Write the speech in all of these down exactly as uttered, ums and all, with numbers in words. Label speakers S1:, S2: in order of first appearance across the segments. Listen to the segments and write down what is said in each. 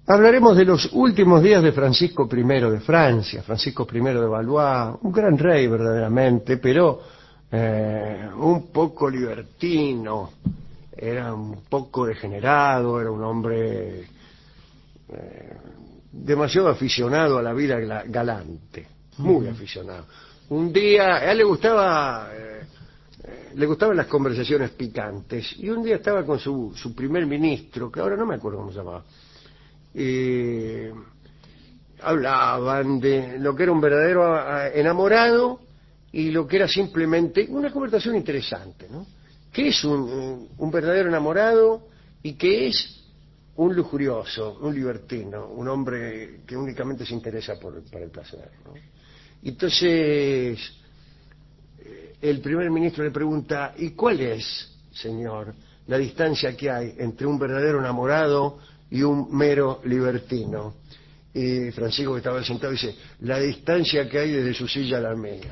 S1: Hablaremos de los últimos días de Francisco primero de Francia, Francisco primero de Valois, un gran rey verdaderamente, pero eh, un poco libertino, era un poco degenerado, era un hombre eh, demasiado aficionado a la vida galante, muy aficionado. Un día, a él le gustaba, eh, eh, le gustaban las conversaciones picantes, y un día estaba con su, su primer ministro, que ahora no me acuerdo cómo se llamaba. Eh, hablaban de lo que era un verdadero enamorado y lo que era simplemente una conversación interesante, ¿no? ¿Qué es un, un verdadero enamorado y qué es un lujurioso, un libertino, un hombre que únicamente se interesa por, por el placer, ¿no? Entonces el primer ministro le pregunta: ¿y cuál es, señor, la distancia que hay entre un verdadero enamorado y un mero libertino? Y Francisco, que estaba sentado, dice: la distancia que hay desde su silla a la mía.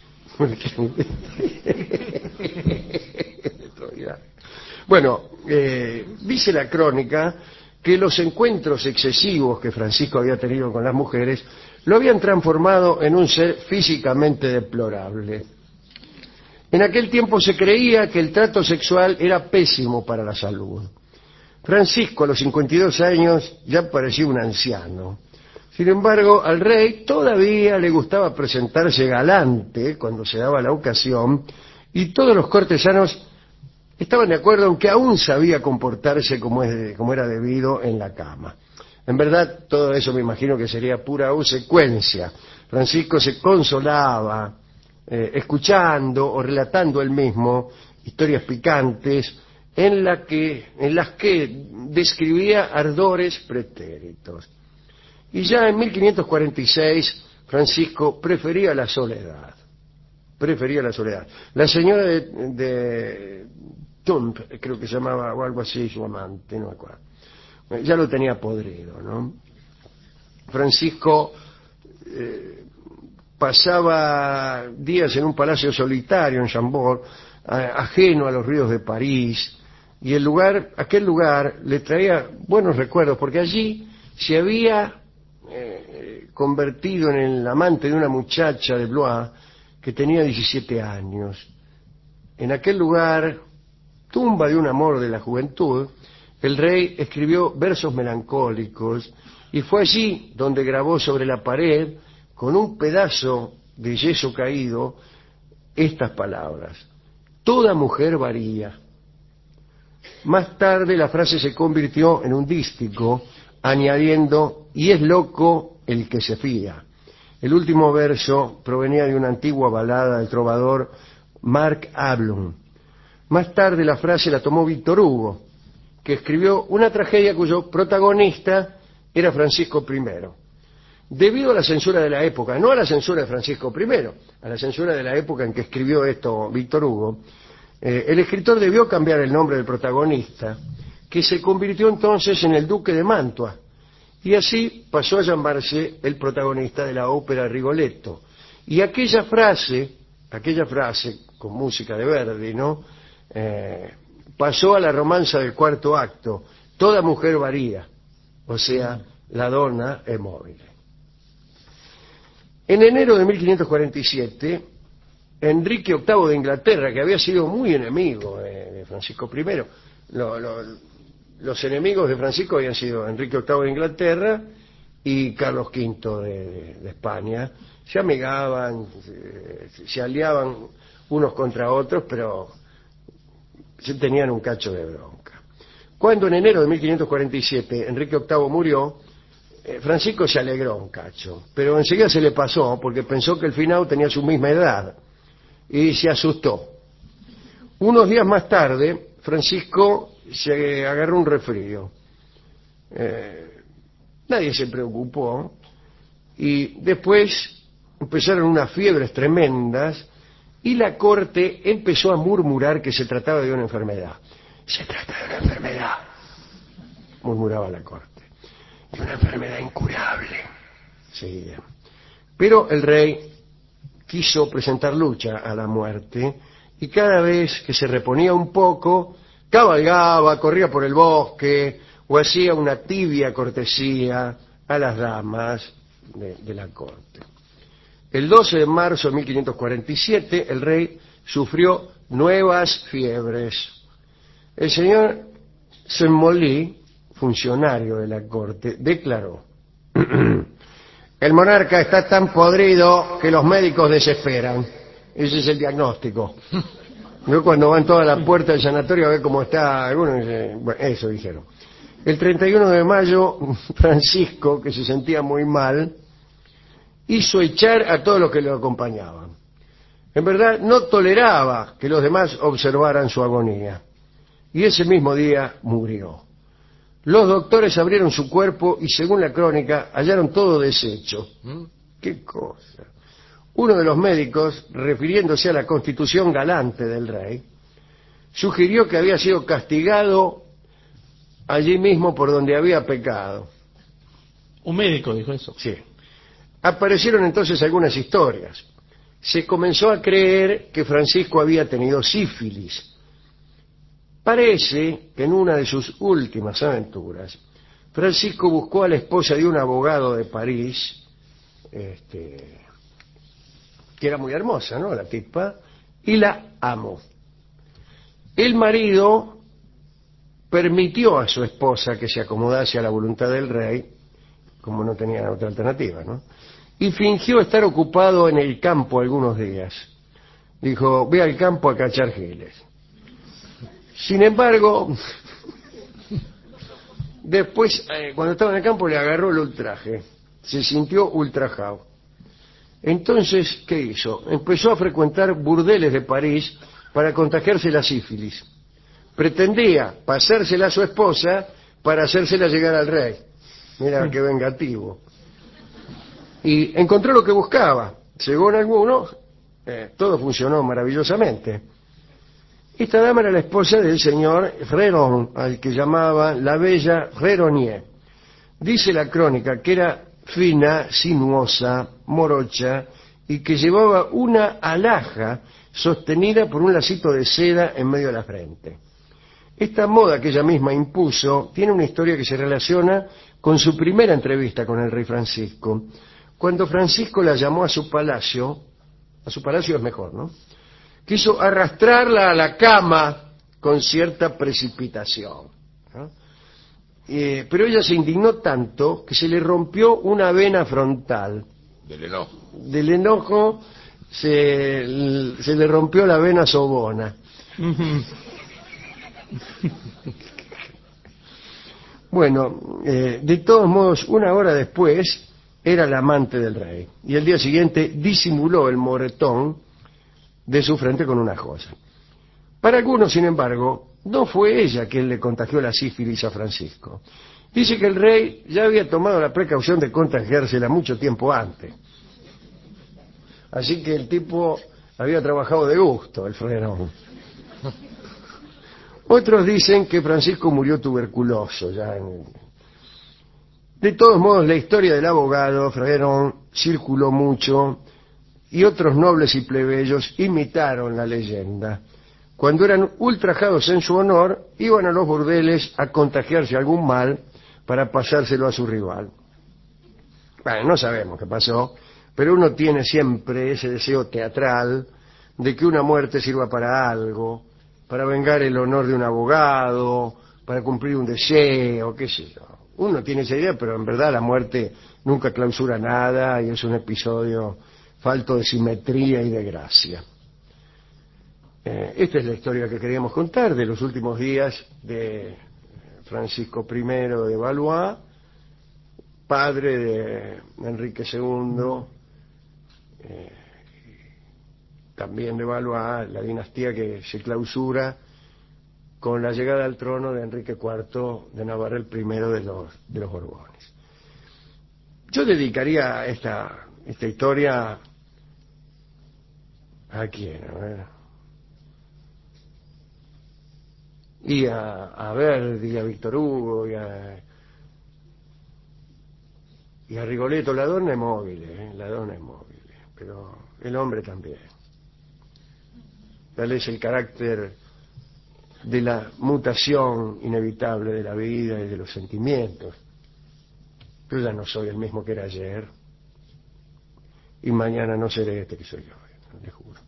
S1: Bueno, eh, dice la crónica que los encuentros excesivos que Francisco había tenido con las mujeres lo habían transformado en un ser físicamente deplorable. En aquel tiempo se creía que el trato sexual era pésimo para la salud. Francisco, a los cincuenta y dos años, ya parecía un anciano. Sin embargo, al rey todavía le gustaba presentarse galante cuando se daba la ocasión, y todos los cortesanos estaban de acuerdo en que aún sabía comportarse como, es, como era debido en la cama. En verdad, todo eso me imagino que sería pura obsecuencia. Francisco se consolaba eh, escuchando o relatando él mismo historias picantes en, la que, en las que describía ardores pretéritos. Y ya en mil quinientos cuarenta y seis Francisco prefería la soledad. Prefería la soledad. La señora de, de Tump, creo que se llamaba, o algo así, su amante, no me acuerdo, ya lo tenía podrido, ¿no? Francisco eh, pasaba días en un palacio solitario en Chambord, a, ajeno a los ruidos de París, y el lugar, aquel lugar le traía buenos recuerdos, porque allí se había eh, convertido en el amante de una muchacha de Blois que tenía diecisiete años. En aquel lugar, tumba de un amor de la juventud, el rey escribió versos melancólicos, y fue allí donde grabó sobre la pared, con un pedazo de yeso caído, estas palabras: toda mujer varía. Más tarde la frase se convirtió en un dístico, añadiendo: y es loco el que se fía. El último verso provenía de una antigua balada del trovador Marc Ablum. Más tarde la frase la tomó Víctor Hugo, que escribió una tragedia cuyo protagonista era Francisco primero. Debido a la censura de la época, no a la censura de Francisco primero, a la censura de la época en que escribió esto Víctor Hugo, eh, el escritor debió cambiar el nombre del protagonista, que se convirtió entonces en el duque de Mantua, y así pasó a llamarse el protagonista de la ópera Rigoletto. Y aquella frase, aquella frase con música de Verdi, ¿no?, eh, pasó a la romanza del cuarto acto: toda mujer varía, o sea, la donna è mobile. En enero de mil quinientos cuarenta y siete, Enrique octavo de Inglaterra, que había sido muy enemigo de, de Francisco primero, lo, lo, los enemigos de Francisco habían sido Enrique octavo de Inglaterra y Carlos quinto de, de, de España. Se amigaban, se, se aliaban unos contra otros, pero se tenían un cacho de bronca. Cuando en enero de mil quinientos cuarenta y siete Enrique octavo murió, eh, Francisco se alegró un cacho, pero enseguida se le pasó porque pensó que el finado tenía su misma edad y se asustó. Unos días más tarde, Francisco se agarró un resfrío. Eh, nadie se preocupó y después empezaron unas fiebres tremendas y la corte empezó a murmurar que se trataba de una enfermedad. Se trata de una enfermedad, murmuraba la corte, de una enfermedad incurable. Sí. Pero el rey quiso presentar lucha a la muerte, y cada vez que se reponía un poco, cabalgaba, corría por el bosque, o hacía una tibia cortesía a las damas de, de la corte. El doce de marzo de mil quinientos cuarenta y siete, el rey sufrió nuevas fiebres. El señor Saint-Molly, funcionario de la corte, declaró: el monarca está tan podrido que los médicos desesperan. Ese es el diagnóstico. Yo cuando van toda la puerta del sanatorio a ver cómo está, algunos dicen, bueno, eso dijeron. El treinta y uno de mayo, Francisco, que se sentía muy mal, hizo echar a todos los que lo acompañaban. En verdad, no toleraba que los demás observaran su agonía. Y ese mismo día murió. Los doctores abrieron su cuerpo y, según la crónica, hallaron todo deshecho. ¿Mm? ¿Qué cosa? Uno de los médicos, refiriéndose a la constitución galante del rey, sugirió que había sido castigado allí mismo por donde había pecado.
S2: Un médico dijo eso.
S1: Sí. Aparecieron entonces algunas historias. Se comenzó a creer que Francisco había tenido sífilis. Parece que en una de sus últimas aventuras, Francisco buscó a la esposa de un abogado de París, este, que era muy hermosa, ¿no?, la tipa, y la amó. El marido permitió a su esposa que se acomodase a la voluntad del rey, como no tenía otra alternativa, ¿no?, y fingió estar ocupado en el campo algunos días. Dijo: ve al campo a cachar giles. Sin embargo, después, eh, cuando estaba en el campo, le agarró el ultraje. Se sintió ultrajado. Entonces, ¿qué hizo? Empezó a frecuentar burdeles de París para contagiarse la sífilis. Pretendía pasársela a su esposa para hacérsela llegar al rey. Mira qué vengativo. Y encontró lo que buscaba. Según algunos, eh, todo funcionó maravillosamente. Esta dama era la esposa del señor Freron, al que llamaban la bella Freronier. Dice la crónica que era fina, sinuosa, morocha, y que llevaba una alhaja sostenida por un lacito de seda en medio de la frente. Esta moda que ella misma impuso tiene una historia que se relaciona con su primera entrevista con el rey Francisco, cuando Francisco la llamó a su palacio. A su palacio es mejor, ¿no? Quiso arrastrarla a la cama con cierta precipitación, ¿no? Eh, pero ella se indignó tanto que se le rompió una vena frontal.
S3: Del enojo.
S1: Del enojo se, se le rompió la vena sobona. Bueno, eh, de todos modos, una hora después era la amante del rey, y el día siguiente disimuló el moretón de su frente con una joya. Para algunos, sin embargo, no fue ella quien le contagió la sífilis a Francisco. Dice que el rey ya había tomado la precaución de contagiársela mucho tiempo antes. Así que el tipo había trabajado de gusto, el Frerón. Otros dicen que Francisco murió tuberculoso. Ya en... De todos modos, la historia del abogado Frerón circuló mucho y otros nobles y plebeyos imitaron la leyenda. Cuando eran ultrajados en su honor, iban a los burdeles a contagiarse algún mal para pasárselo a su rival. Bueno, no sabemos qué pasó, pero uno tiene siempre ese deseo teatral de que una muerte sirva para algo, para vengar el honor de un abogado, para cumplir un deseo, qué sé yo. Uno tiene esa idea, pero en verdad la muerte nunca clausura nada y es un episodio falto de simetría y de gracia. Eh, esta es la historia que queríamos contar de los últimos días de Francisco primero de Valois, padre de Enrique segundo, eh, también de Valois, la dinastía que se clausura con la llegada al trono de Enrique cuarto de Navarra, el primero de los, de los Borbones. Yo dedicaría esta, esta historia a quién, a ver... y a, a Verdi, y a Víctor Hugo, y a, y a Rigoletto. La donna es móvil, ¿eh? La donna es móvil, pero el hombre también. Tal es el carácter de la mutación inevitable de la vida y de los sentimientos. Yo ya no soy el mismo que era ayer, y mañana no seré este que soy yo, les juro.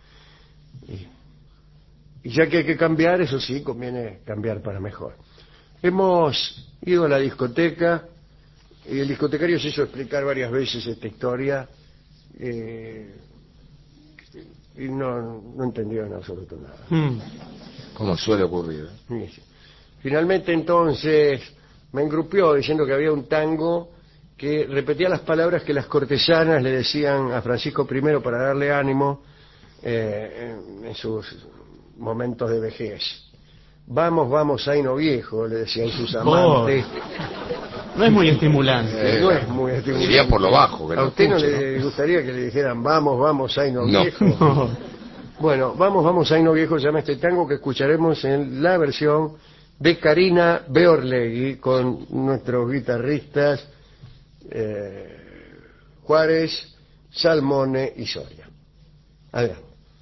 S1: Y, y ya que hay que cambiar, eso sí, conviene cambiar para mejor. Hemos ido a la discoteca, y el discotecario se hizo explicar varias veces esta historia, eh, y no, no entendió en absoluto nada.
S2: Mm.
S3: Como suele ocurrir.
S1: Sí, sí. Finalmente entonces me engrupió diciendo que había un tango que repetía las palabras que las cortesanas le decían a Francisco primero para darle ánimo eh, en, en sus momentos de vejez. Vamos, vamos, Zaino viejo, le decían sus amantes.
S2: No es muy estimulante.
S1: Eh, no es muy estimulante.
S3: Iría por lo bajo. Que
S1: ¿A
S3: lo
S1: usted no
S3: escuche,
S1: le gustaría que le dijeran vamos, vamos, Zaino
S3: No.
S1: viejo?
S2: No.
S1: Bueno, vamos, vamos, Zaino viejo, se llama este tango que escucharemos en la versión de Karina Beorlegui con nuestros guitarristas eh, Juárez, Salmone y Soria. Adelante.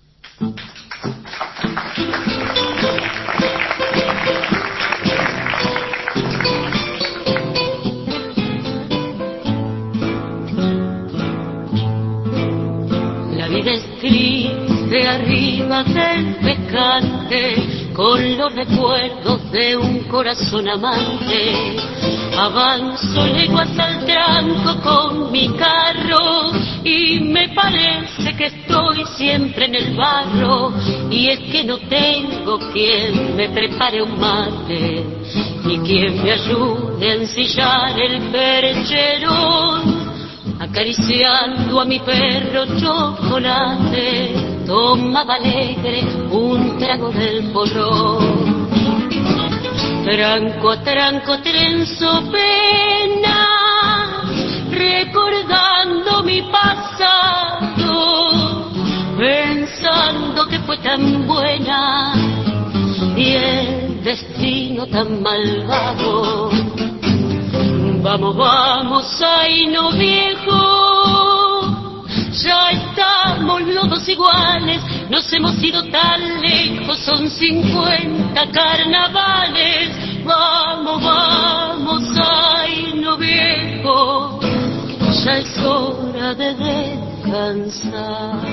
S4: La vida es triste arriba del pescante, con los recuerdos de un corazón amante. Avanzo leguas al tranco con mi carro y me parece que estoy siempre en el barro. Y es que no tengo quien me prepare un mate, ni quien me ayude a ensillar el percherón. Acariciando a mi perro chocolate, tomaba alegre un trago del porrón. Tranco a tranco trenzo pena, recordando mi pasado, pensando que fue tan buena y el destino tan malvado. Vamos, vamos, Zaino viejo, ya estamos los dos iguales, nos hemos ido tan lejos, son cincuenta carnavales. Vamos, vamos, Zaino viejo, ya es hora de descansar.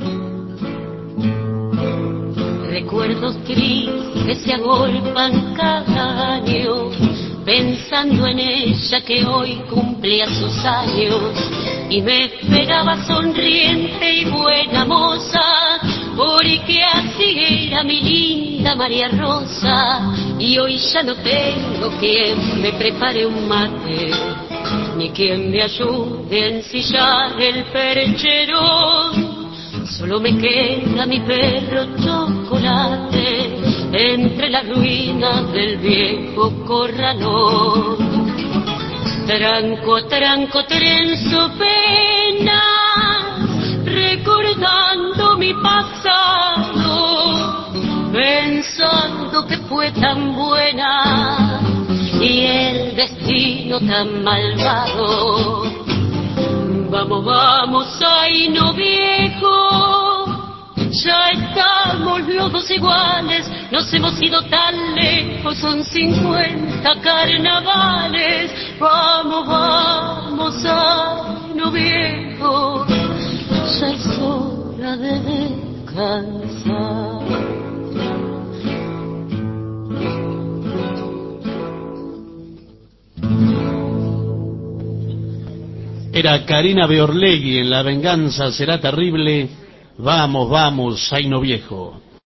S4: Recuerdos tristes que se agolpan cada año, pensando en ella que hoy cumplía sus años y me esperaba sonriente y buena moza, porque así era mi linda María Rosa. Y hoy ya no tengo quien me prepare un mate, ni quien me ayude a ensillar el percherón. Solo me queda mi perro chocolate entre las ruinas del viejo corralón. Tranco a tranco trenzo penas, recordando mi pasado, pensando que fue tan buena y el destino tan malvado. Vamos, vamos, Zaino viejo, ya estamos los dos iguales, nos hemos ido tan lejos, son cincuenta carnavales. Vamos, vamos, Zaino viejo, ya es hora de descansar.
S2: Era Karina Beorlegui en La venganza será terrible. Vamos, vamos, Zaino viejo.